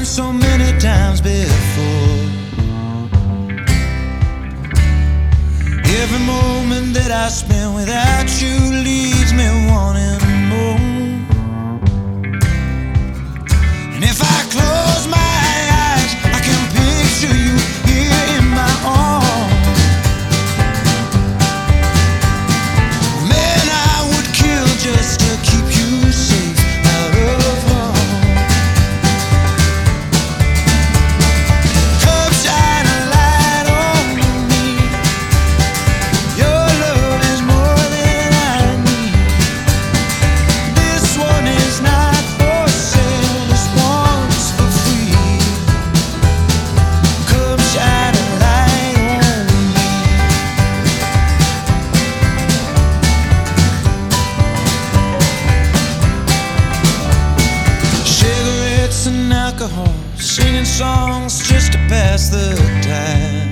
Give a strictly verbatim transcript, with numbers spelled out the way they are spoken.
so many times before. Every moment that I spend without you leaves me wanting more. And if I close my eyes, I can picture you here in my arms. Man, I would kill just to keep you safe out of harm. Come shine a light on me. Your love is more than I need. This one is not for sale, this one's for free. Come shine a light on me. Cigarettes and alcohol, singing songs just to pass the time.